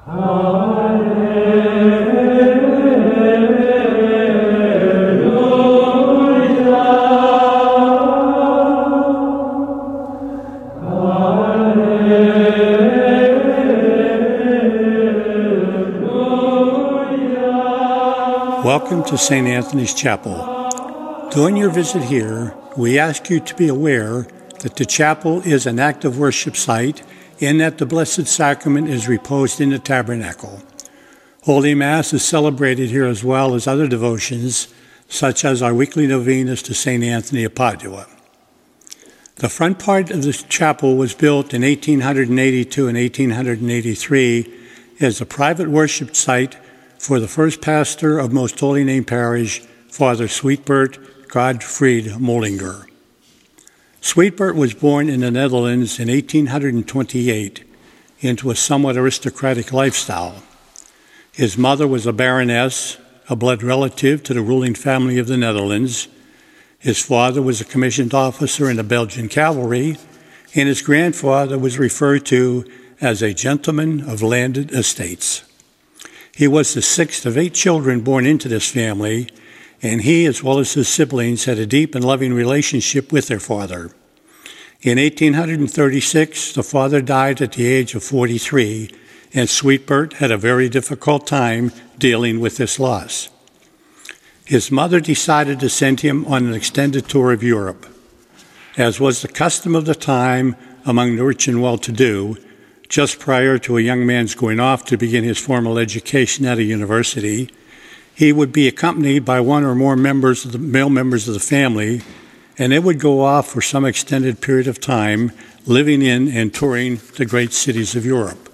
Welcome to St. Anthony's Chapel. During your visit here, we ask you to be aware that the chapel is an active worship site in that the Blessed Sacrament is reposed in the tabernacle. Holy Mass is celebrated here as well as other devotions, such as our weekly novenas to St. Anthony of Padua. The front part of the chapel was built in 1882 and 1883 as a private worship site for the first pastor of Most Holy Name Parish, Father Sweetbert Godfried Mollinger. Sweetbert was born in the Netherlands in 1828 into a somewhat aristocratic lifestyle. His mother was a baroness, a blood relative to the ruling family of the Netherlands. His father was a commissioned officer in the Belgian cavalry, and his grandfather was referred to as a gentleman of landed estates. He was the sixth of 8 children born into this family, and he, as well as his siblings, had a deep and loving relationship with their father. In 1836, the father died at the age of 43, and Sweetbert had a very difficult time dealing with this loss. His mother decided to send him on an extended tour of Europe. As was the custom of the time among the rich and well-to-do, just prior to a young man's going off to begin his formal education at a university, he would be accompanied by one or more male members of the family, and they would go off for some extended period of time, living in and touring the great cities of Europe.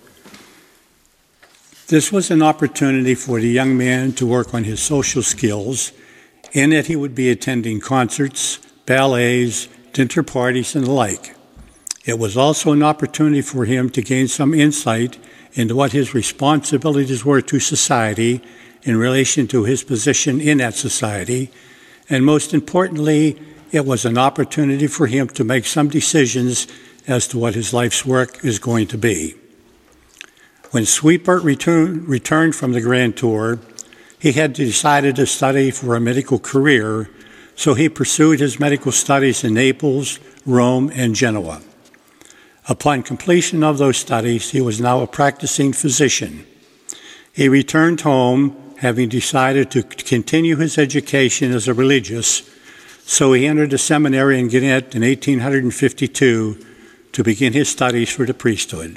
This was an opportunity for the young man to work on his social skills, in that he would be attending concerts, ballets, dinner parties, and the like. It was also an opportunity for him to gain some insight into what his responsibilities were to society in relation to his position in that society, and most importantly, it was an opportunity for him to make some decisions as to what his life's work is going to be. When Sweetbert returned from the Grand Tour, he had decided to study for a medical career, so he pursued his medical studies in Naples, Rome, and Genoa. Upon completion of those studies, he was now a practicing physician. He returned home, having decided to continue his education as a religious, so he entered the seminary in Gannett in 1852 to begin his studies for the priesthood.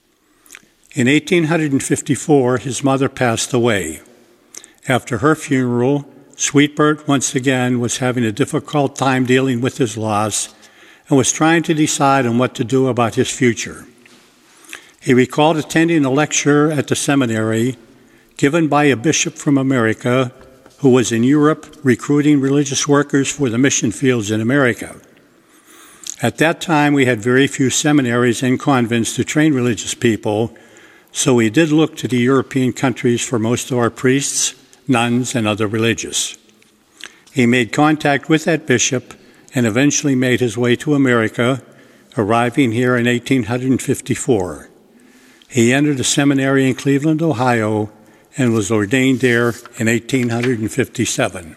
In 1854, his mother passed away. After her funeral, Sweetbert once again was having a difficult time dealing with his loss and was trying to decide on what to do about his future. He recalled attending a lecture at the seminary given by a bishop from America who was in Europe recruiting religious workers for the mission fields in America. At that time, we had very few seminaries and convents to train religious people, so we did look to the European countries for most of our priests, nuns, and other religious. He made contact with that bishop and eventually made his way to America, arriving here in 1854. He entered a seminary in Cleveland, Ohio, and was ordained there in 1857.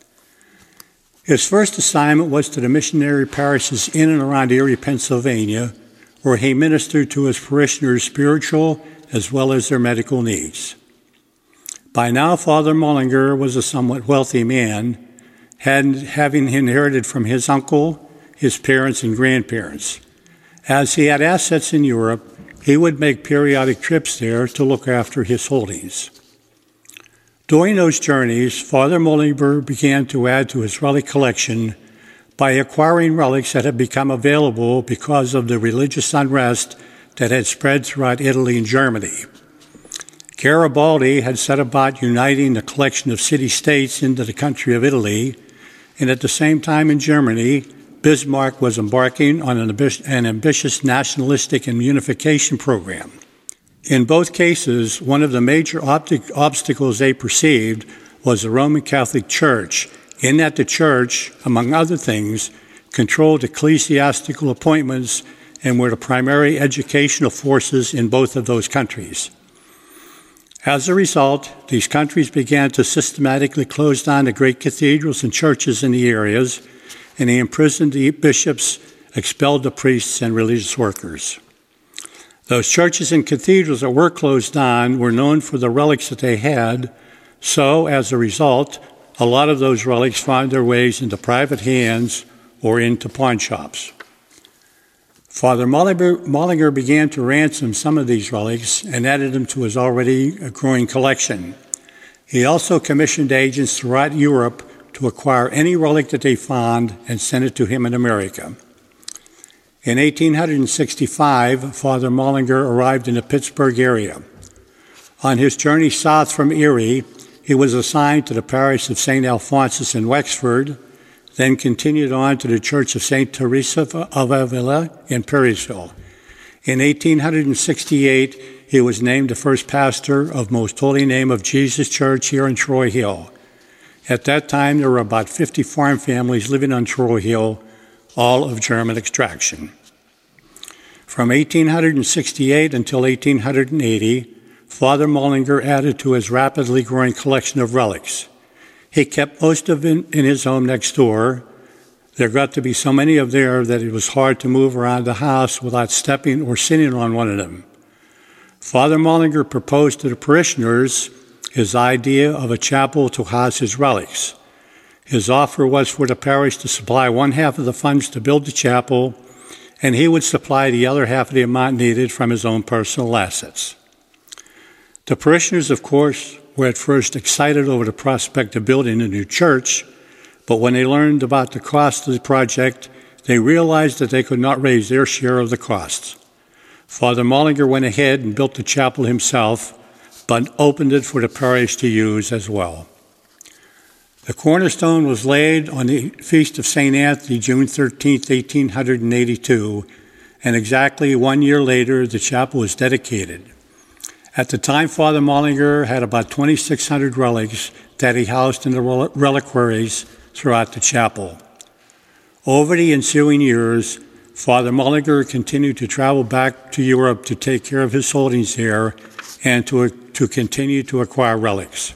His first assignment was to the missionary parishes in and around Erie, Pennsylvania, where he ministered to his parishioners' spiritual as well as their medical needs. By now, Father Mollinger was a somewhat wealthy man, having inherited from his uncle, his parents, and grandparents. As he had assets in Europe, he would make periodic trips there to look after his holdings. During those journeys, Father Mollinger began to add to his relic collection by acquiring relics that had become available because of the religious unrest that had spread throughout Italy and Germany. Garibaldi had set about uniting the collection of city-states into the country of Italy, and at the same time in Germany, Bismarck was embarking on an ambitious nationalistic and unification program. In both cases, one of the major obstacles they perceived was the Roman Catholic Church, in that the Church, among other things, controlled ecclesiastical appointments and were the primary educational forces in both of those countries. As a result, these countries began to systematically close down the great cathedrals and churches in the areas, and they imprisoned the bishops, expelled the priests and religious workers. Those churches and cathedrals that were closed down were known for the relics that they had, so as a result, a lot of those relics found their ways into private hands or into pawn shops. Father Mollinger began to ransom some of these relics and added them to his already growing collection. He also commissioned agents throughout Europe to acquire any relic that they found and send it to him in America. In 1865, Father Mollinger arrived in the Pittsburgh area. On his journey south from Erie, he was assigned to the parish of St. Alphonsus in Wexford, then continued on to the Church of St. Teresa of Avila in Perrysville. In 1868, he was named the first pastor of Most Holy Name of Jesus Church here in Troy Hill. At that time, there were about 50 farm families living on Troy Hill, all of German extraction. From 1868 until 1880, Father Mollinger added to his rapidly growing collection of relics. He kept most of it in his home next door. There got to be so many of there that it was hard to move around the house without stepping or sitting on one of them. Father Mollinger proposed to the parishioners his idea of a chapel to house his relics. His offer was for the parish to supply one half of the funds to build the chapel, and he would supply the other half of the amount needed from his own personal assets. The parishioners, of course, were at first excited over the prospect of building a new church, but when they learned about the cost of the project, they realized that they could not raise their share of the costs. Father Mollinger went ahead and built the chapel himself, but opened it for the parish to use as well. The cornerstone was laid on the Feast of St. Anthony, June 13, 1882, and exactly 1 year later, the chapel was dedicated. At the time, Father Mollinger had about 2,600 relics that he housed in the reliquaries throughout the chapel. Over the ensuing years, Father Mollinger continued to travel back to Europe to take care of his holdings there and to continue to acquire relics.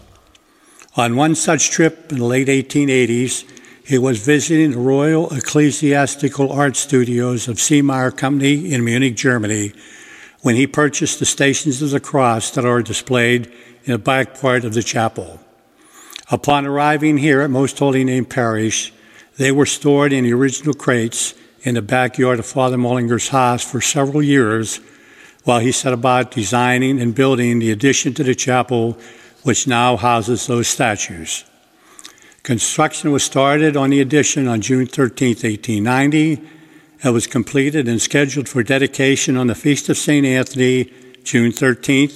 On one such trip in the late 1880s, he was visiting the Royal Ecclesiastical Art Studios of Seemeyer Company in Munich, Germany, when he purchased the Stations of the Cross that are displayed in the back part of the chapel. Upon arriving here at Most Holy Name Parish, they were stored in the original crates in the backyard of Father Mollinger's house for several years while he set about designing and building the addition to the chapel, which now houses those statues. Construction was started on the addition on June 13, 1890, and was completed and scheduled for dedication on the Feast of St. Anthony, June 13,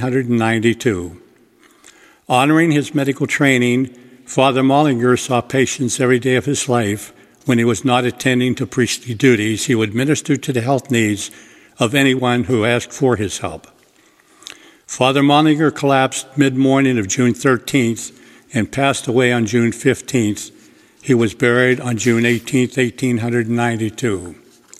1892. Honoring his medical training, Father Mollinger saw patients every day of his life. When he was not attending to priestly duties, he would minister to the health needs of anyone who asked for his help. Father Mollinger collapsed mid-morning of June 13th and passed away on June 15th. He was buried on June 18, 1892.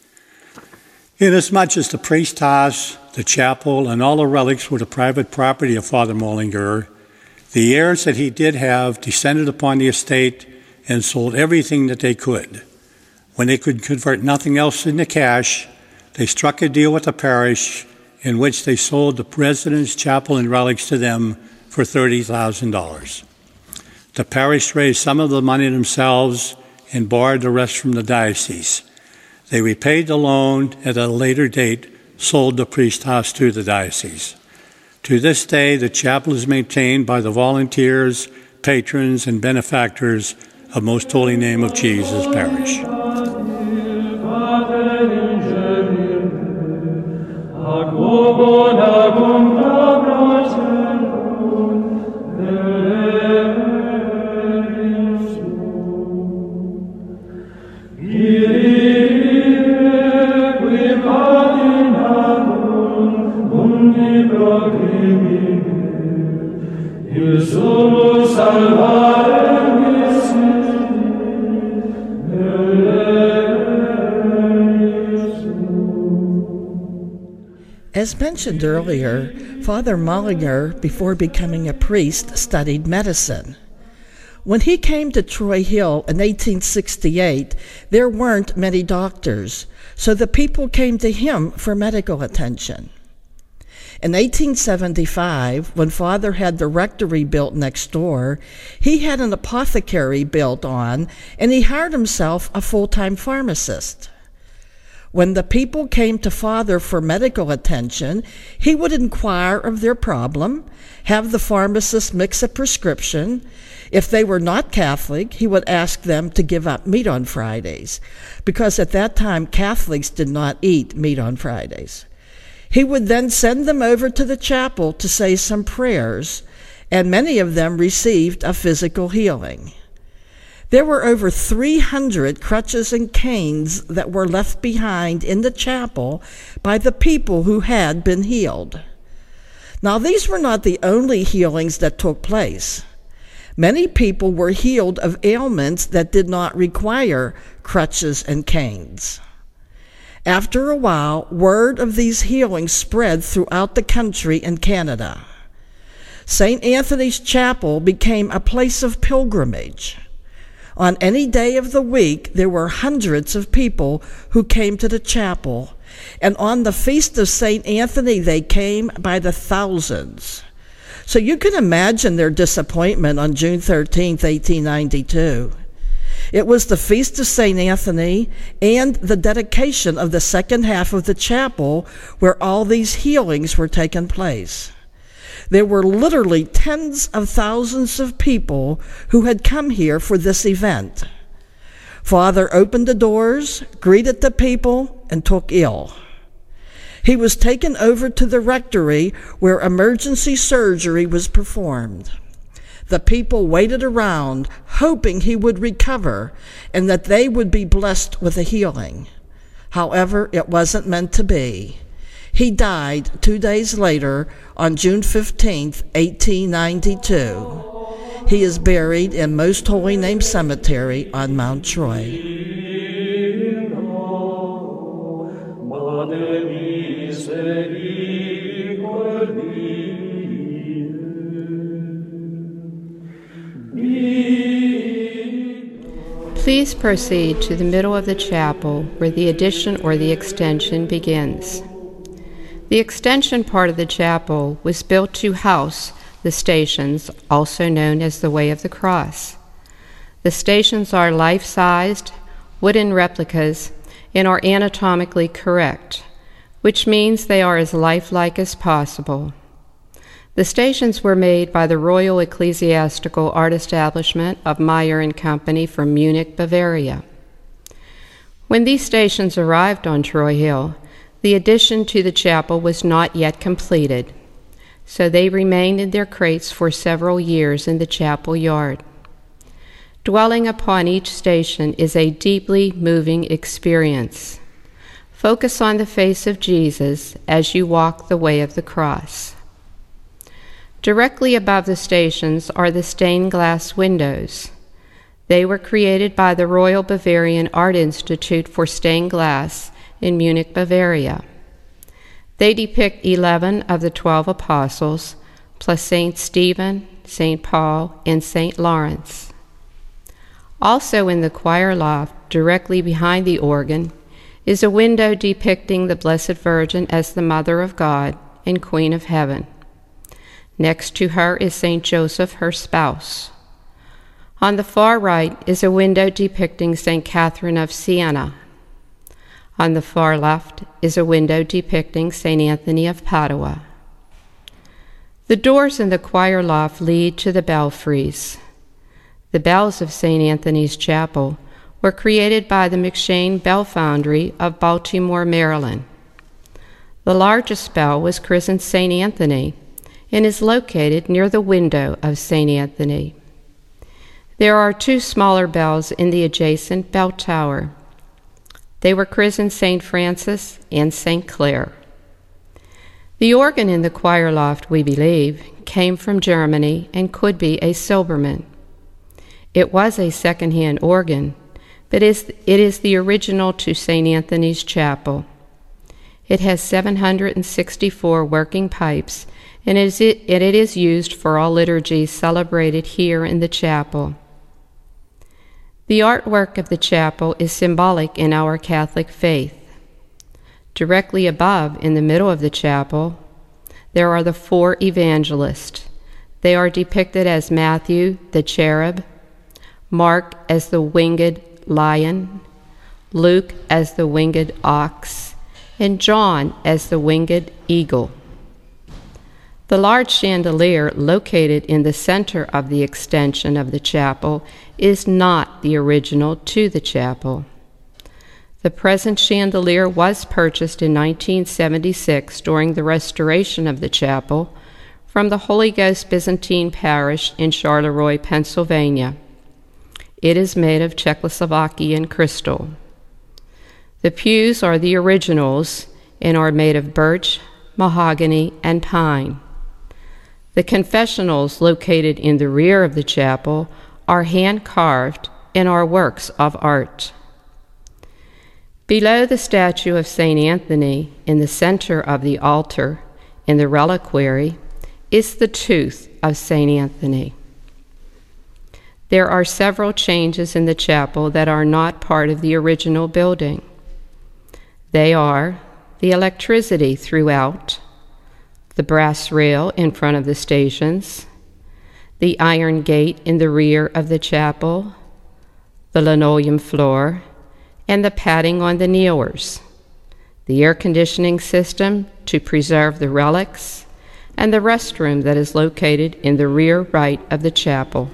Inasmuch as the priest house, the chapel, and all the relics were the private property of Father Mollinger, the heirs that he did have descended upon the estate and sold everything that they could. When they could convert nothing else into cash, they struck a deal with the parish in which they sold the residence, chapel, and relics to them for $30,000. The parish raised some of the money themselves and borrowed the rest from the diocese. They repaid the loan at a later date, sold the priest house to the diocese. To this day, the chapel is maintained by the volunteers, patrons, and benefactors of Most Holy Name of Jesus Parish. As mentioned earlier, Father Mollinger, before becoming a priest, studied medicine. When he came to Troy Hill in 1868, there weren't many doctors, so the people came to him for medical attention. In 1875, when Father had the rectory built next door, he had an apothecary built on, and he hired himself a full-time pharmacist. When the people came to Father for medical attention, he would inquire of their problem, have the pharmacist mix a prescription. If they were not Catholic, he would ask them to give up meat on Fridays, because at that time Catholics did not eat meat on Fridays. He would then send them over to the chapel to say some prayers, and many of them received a physical healing. There were over 300 crutches and canes that were left behind in the chapel by the people who had been healed. Now, these were not the only healings that took place. Many people were healed of ailments that did not require crutches and canes. After a while, word of these healings spread throughout the country and Canada. St. Anthony's Chapel became a place of pilgrimage. On any day of the week, there were hundreds of people who came to the chapel, and on the feast of St. Anthony, they came by the thousands. So you can imagine their disappointment on June 13th, 1892. It was the feast of St. Anthony and the dedication of the second half of the chapel where all these healings were taking place. There were literally tens of thousands of people who had come here for this event. Father opened the doors, greeted the people, and took ill. He was taken over to the rectory where emergency surgery was performed. The people waited around, hoping he would recover and that they would be blessed with a healing. However, it wasn't meant to be. He died 2 days later on June 15th, 1892. He is buried in Most Holy Name Cemetery on Mount Troy. Please proceed to the middle of the chapel where the addition or the extension begins. The extension part of the chapel was built to house the stations, also known as the Way of the Cross. The stations are life-sized, wooden replicas, and are anatomically correct, which means they are as lifelike as possible. The stations were made by the Royal Ecclesiastical Art Establishment of Meyer and Company from Munich, Bavaria. When these stations arrived on Troy Hill, the addition to the chapel was not yet completed, so they remained in their crates for several years in the chapel yard. Dwelling upon each station is a deeply moving experience. Focus on the face of Jesus as you walk the way of the cross. Directly above the stations are the stained glass windows. They were created by the Royal Bavarian Art Institute for Stained Glass in Munich, Bavaria. They depict 11 of the 12 apostles, plus St. Stephen, St. Paul, and St. Lawrence. Also in the choir loft, directly behind the organ, is a window depicting the Blessed Virgin as the Mother of God and Queen of Heaven. Next to her is St. Joseph, her spouse. On the far right is a window depicting St. Catherine of Siena. On the far left is a window depicting St. Anthony of Padua. The doors in the choir loft lead to the belfries. The bells of St. Anthony's Chapel were created by the McShane Bell Foundry of Baltimore, Maryland. The largest bell was christened St. Anthony and is located near the window of St. Anthony. There are 2 smaller bells in the adjacent bell tower. They were christened St. Francis and St. Clare. The organ in the choir loft, we believe, came from Germany and could be a Silbermann. It was a second-hand organ, but it is the original to St. Anthony's Chapel. It has 764 working pipes and it is used for all liturgies celebrated here in the chapel. The artwork of the chapel is symbolic in our Catholic faith. Directly above, in the middle of the chapel, there are the four evangelists. They are depicted as Matthew, the cherub, Mark as the winged lion, Luke as the winged ox, and John as the winged eagle. The large chandelier located in the center of the extension of the chapel is not the original to the chapel. The present chandelier was purchased in 1976 during the restoration of the chapel from the Holy Ghost Byzantine Parish in Charleroi, Pennsylvania. It is made of Czechoslovakian crystal. The pews are the originals and are made of birch, mahogany, and pine. The confessionals located in the rear of the chapel are hand-carved and are works of art. Below the statue of St. Anthony, in the center of the altar, in the reliquary, is the tooth of St. Anthony. There are several changes in the chapel that are not part of the original building. They are the electricity throughout, the brass rail in front of the stations, the iron gate in the rear of the chapel, the linoleum floor, and the padding on the kneelers, the air conditioning system to preserve the relics, and the restroom that is located in the rear right of the chapel.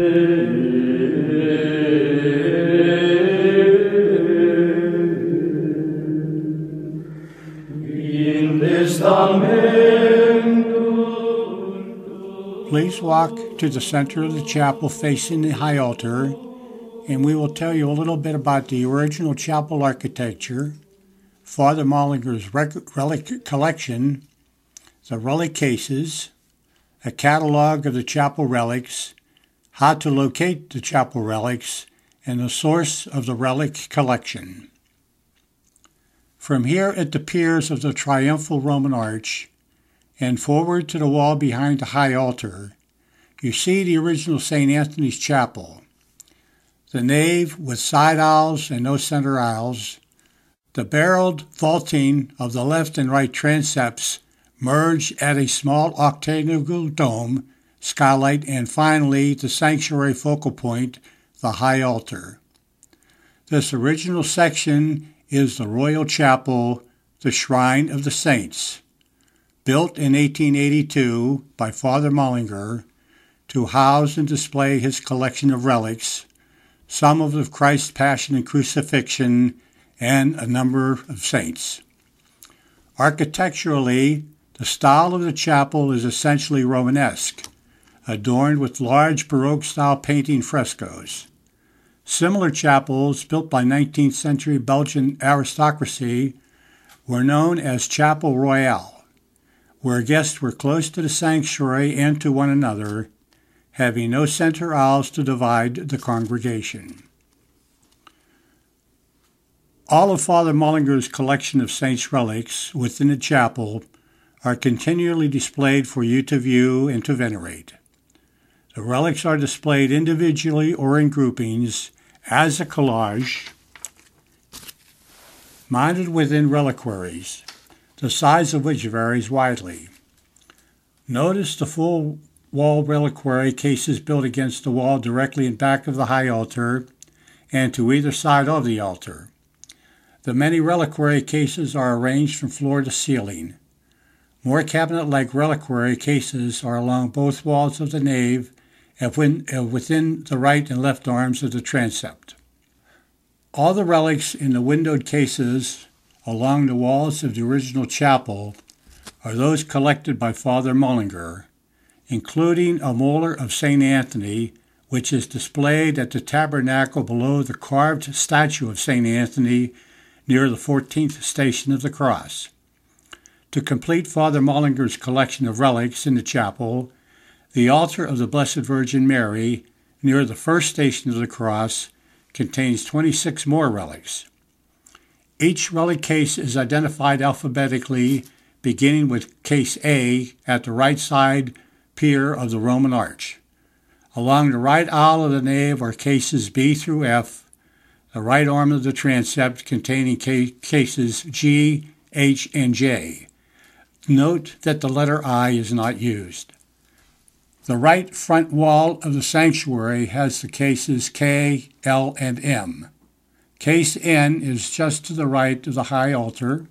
Please walk to the center of the chapel facing the high altar, and we will tell you a little bit about the original chapel architecture, Father Mollinger's relic collection, the relic cases, a catalog of the chapel relics, how to locate the chapel relics, and the source of the relic collection. From here at the piers of the triumphal Roman arch and forward to the wall behind the high altar, you see the original St. Anthony's Chapel. The nave with side aisles and no center aisles, the barreled vaulting of the left and right transepts merge at a small octagonal dome, skylight, and finally the sanctuary focal point, the high altar. This original section is the Royal Chapel, the Shrine of the Saints, built in 1882 by Father Mollinger to house and display his collection of relics, some of Christ's Passion and Crucifixion, and a number of saints. Architecturally, the style of the chapel is essentially Romanesque, adorned with large Baroque-style painting frescoes. Similar chapels built by 19th century Belgian aristocracy were known as Chapel Royale, where guests were close to the sanctuary and to one another, having no center aisles to divide the congregation. All of Father Mollinger's collection of saints' relics within the chapel are continually displayed for you to view and to venerate. The relics are displayed individually or in groupings as a collage, mounted within reliquaries, the size of which varies widely. Notice the full wall reliquary cases built against the wall directly in back of the high altar and to either side of the altar. The many reliquary cases are arranged from floor to ceiling. More cabinet-like reliquary cases are along both walls of the nave and within the right and left arms of the transept. All the relics in the windowed cases along the walls of the original chapel are those collected by Father Mollinger, including a molar of St. Anthony, which is displayed at the tabernacle below the carved statue of St. Anthony near the 14th station of the cross. To complete Father Mollinger's collection of relics in the chapel, the altar of the Blessed Virgin Mary near the first station of the cross contains 26 more relics. Each relic case is identified alphabetically beginning with case A at the right side pier of the Roman arch. Along the right aisle of the nave are cases B through F, the right arm of the transept containing cases G, H, and J. Note that the letter I is not used. The right front wall of the sanctuary has the cases K, L, and M. Case N is just to the right of the high altar.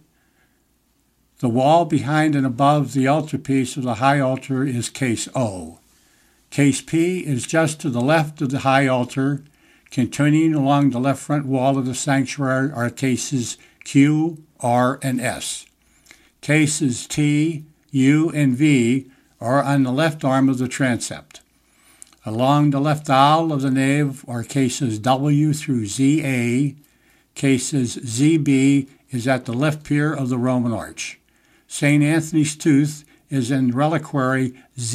The wall behind and above the altarpiece of the high altar is case O. Case P is just to the left of the high altar. Continuing along the left front wall of the sanctuary are cases Q, R, and S. Cases T, U, and V are on the left arm of the transept. Along the left aisle of the nave are cases W through ZA. Cases ZB is at the left pier of the Roman arch. St. Anthony's tooth is in reliquary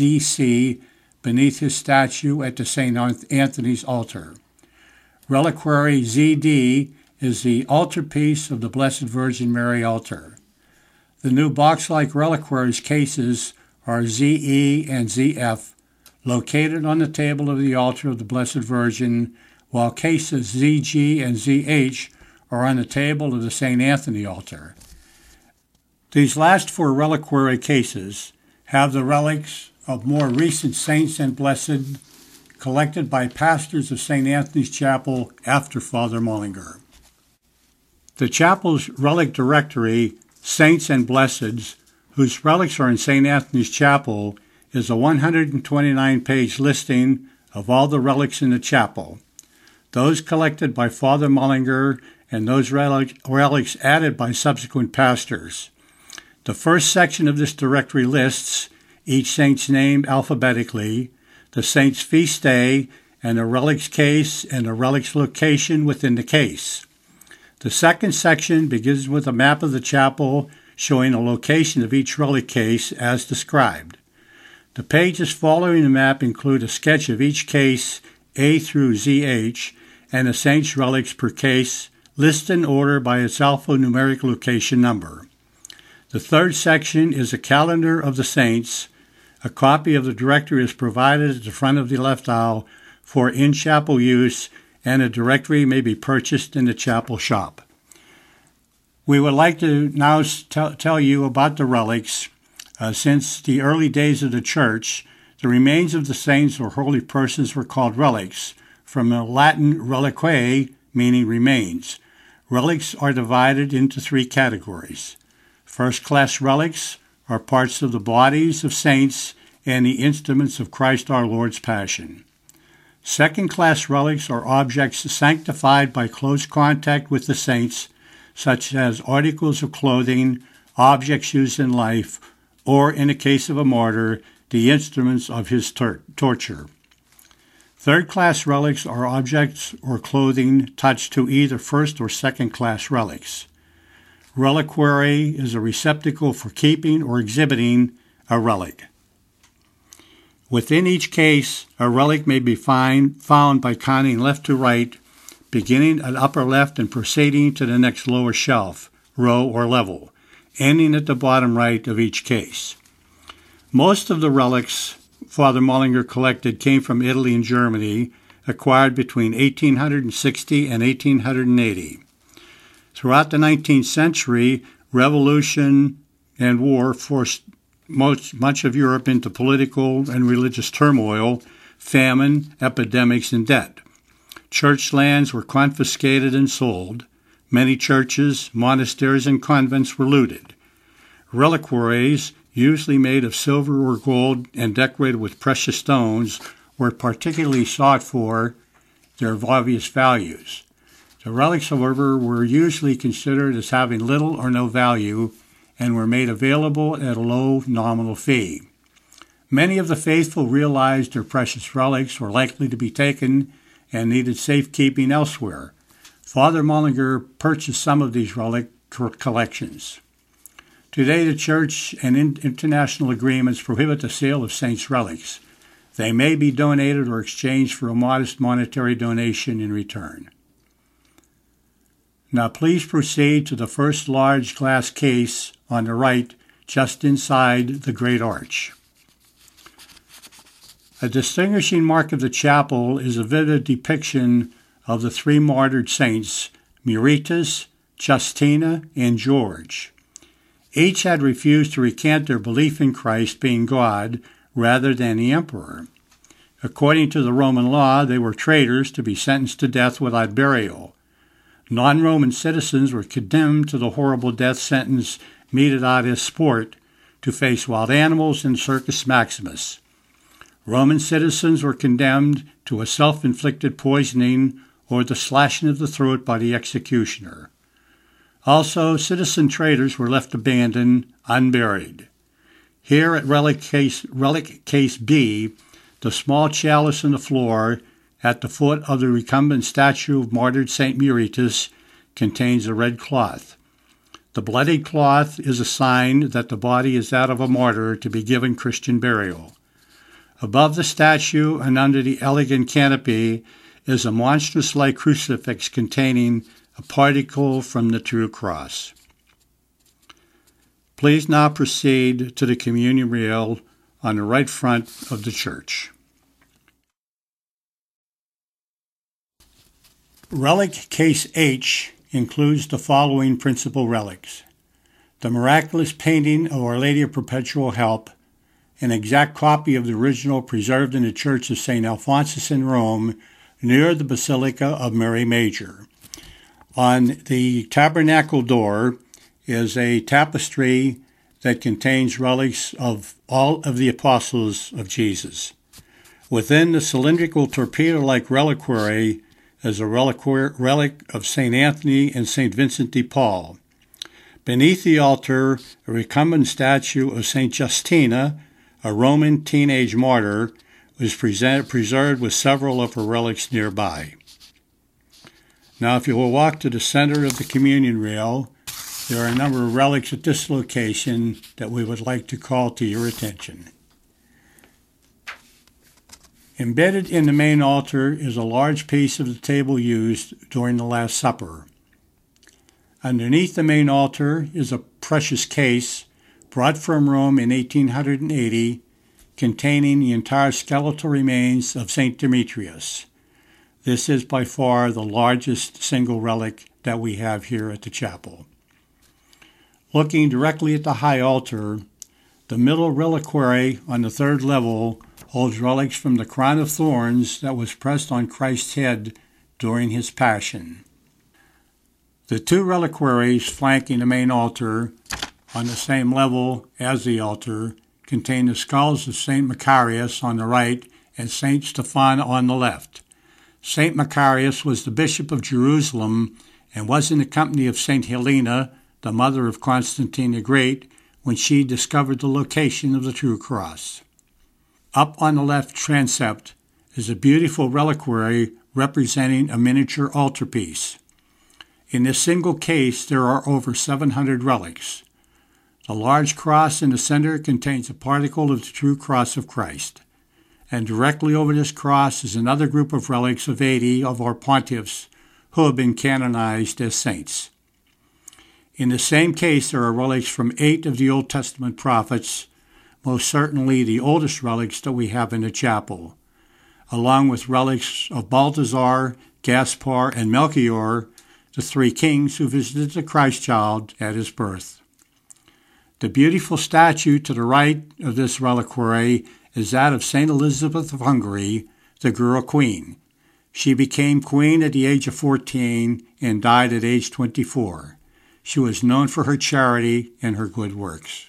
ZC beneath his statue at the St. Anthony's altar. Reliquary ZD is the altarpiece of the Blessed Virgin Mary altar. The new box-like reliquaries cases are ZE and ZF, located on the table of the altar of the Blessed Virgin, while cases ZG and ZH are on the table of the St. Anthony altar. These last four reliquary cases have the relics of more recent saints and blessed collected by pastors of St. Anthony's Chapel after Father Mullinger. The chapel's relic directory, Saints and Blesseds, whose relics are in St. Anthony's Chapel, is a 129-page listing of all the relics in the chapel. Those collected by Father Mullinger and those relics added by subsequent pastors. The first section of this directory lists each saint's name alphabetically, the saint's feast day, and the relic's case and the relic's location within the case. The second section begins with a map of the chapel showing a location of each relic case as described. The pages following the map include a sketch of each case A through ZH and the saint's relics per case, listed in order by its alphanumeric location number. The third section is a calendar of the saints. A copy of the directory is provided at the front of the left aisle for in-chapel use, and a directory may be purchased in the chapel shop. We would like to now tell you about the relics. Since the early days of the Church, the remains of the saints or holy persons were called relics, from the Latin reliquiae, meaning remains. Relics are divided into three categories. First-class relics are parts of the bodies of saints and the instruments of Christ our Lord's Passion. Second-class relics are objects sanctified by close contact with the saints, such as articles of clothing, objects used in life, or, in the case of a martyr, the instruments of his torture. Third-class relics are objects or clothing touched to either first- or second-class relics. Reliquary is a receptacle for keeping or exhibiting a relic. Within each case, a relic may be found by counting left to right, beginning at upper left and proceeding to the next lower shelf, row, or level, ending at the bottom right of each case. Most of the relics Father Mullinger collected came from Italy and Germany, acquired between 1860 and 1880. Throughout the 19th century, revolution and war forced much of Europe into political and religious turmoil, famine, epidemics, and debt. Church lands were confiscated and sold. Many churches, monasteries, and convents were looted. Reliquaries, usually made of silver or gold and decorated with precious stones, were particularly sought for their obvious values. The relics, however, were usually considered as having little or no value and were made available at a low nominal fee. Many of the faithful realized their precious relics were likely to be taken and needed safekeeping elsewhere. Father Mullinger purchased some of these relic collections. Today, the Church and international agreements prohibit the sale of saints' relics. They may be donated or exchanged for a modest monetary donation in return. Now please proceed to the first large glass case on the right just inside the Great Arch. A distinguishing mark of the chapel is a vivid depiction of the three martyred saints, Meritus, Justina, and George. Each had refused to recant their belief in Christ being God rather than the emperor. According to the Roman law, they were traitors to be sentenced to death without burial. Non-Roman citizens were condemned to the horrible death sentence meted out as sport to face wild animals in Circus Maximus. Roman citizens were condemned to a self-inflicted poisoning or the slashing of the throat by the executioner. Also, citizen traitors were left abandoned, unburied. Here at Relic Case B, the small chalice in the floor at the foot of the recumbent statue of martyred St. Meritus contains a red cloth. The bloodied cloth is a sign that the body is that of a martyr to be given Christian burial. Above the statue and under the elegant canopy is a monstrous-like crucifix containing a particle from the true cross. Please now proceed to the communion rail on the right front of the church. Relic Case H includes the following principal relics: the miraculous painting of Our Lady of Perpetual Help, an exact copy of the original preserved in the Church of St. Alphonsus in Rome, near the Basilica of Mary Major. On the tabernacle door is a tapestry that contains relics of all of the apostles of Jesus. Within the cylindrical torpedo-like reliquary is a relic of St. Anthony and St. Vincent de Paul. Beneath the altar, a recumbent statue of St. Justina, a Roman teenage martyr, was preserved with several of her relics nearby. Now, if you will walk to the center of the communion rail, there are a number of relics at this location that we would like to call to your attention. Embedded in the main altar is a large piece of the table used during the Last Supper. Underneath the main altar is a precious case brought from Rome in 1880 containing the entire skeletal remains of St. Demetrius. This is by far the largest single relic that we have here at the chapel. Looking directly at the high altar, the middle reliquary on the third level holds relics from the crown of thorns that was pressed on Christ's head during his passion. The two reliquaries flanking the main altar on the same level as the altar contain the skulls of St. Macarius on the right and St. Stephan on the left. St. Macarius was the Bishop of Jerusalem and was in the company of St. Helena, the mother of Constantine the Great, when she discovered the location of the true cross. Up on the left transept is a beautiful reliquary representing a miniature altarpiece. In this single case, there are over 700 relics. The large cross in the center contains a particle of the true cross of Christ, and directly over this cross is another group of relics of 80 of our pontiffs who have been canonized as saints. In the same case, there are relics from 8 of the Old Testament prophets, most certainly the oldest relics that we have in the chapel, along with relics of Balthazar, Gaspar, and Melchior, the 3 kings who visited the Christ child at his birth. The beautiful statue to the right of this reliquary is that of St. Elizabeth of Hungary, the girl queen. She became queen at the age of 14 and died at age 24. She was known for her charity and her good works.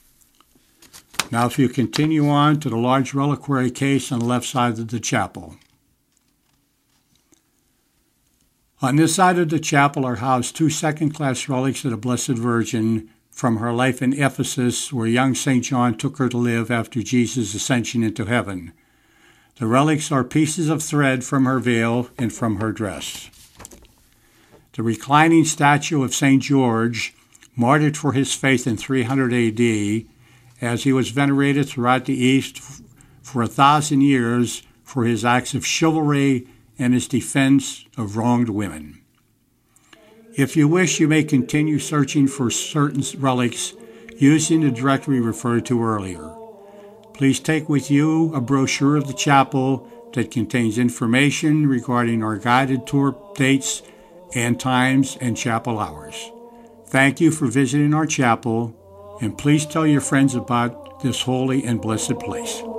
Now, if you continue on to the large reliquary case on the left side of the chapel. On this side of the chapel are housed 2 second-class relics of the Blessed Virgin from her life in Ephesus, where young St. John took her to live after Jesus' ascension into heaven. The relics are pieces of thread from her veil and from her dress. The reclining statue of St. George, martyred for his faith in 300 A.D., as he was venerated throughout the East for 1,000 years for his acts of chivalry and his defense of wronged women. If you wish, you may continue searching for certain relics using the directory referred to earlier. Please take with you a brochure of the chapel that contains information regarding our guided tour dates and times and chapel hours. Thank you for visiting our chapel, and please tell your friends about this holy and blessed place.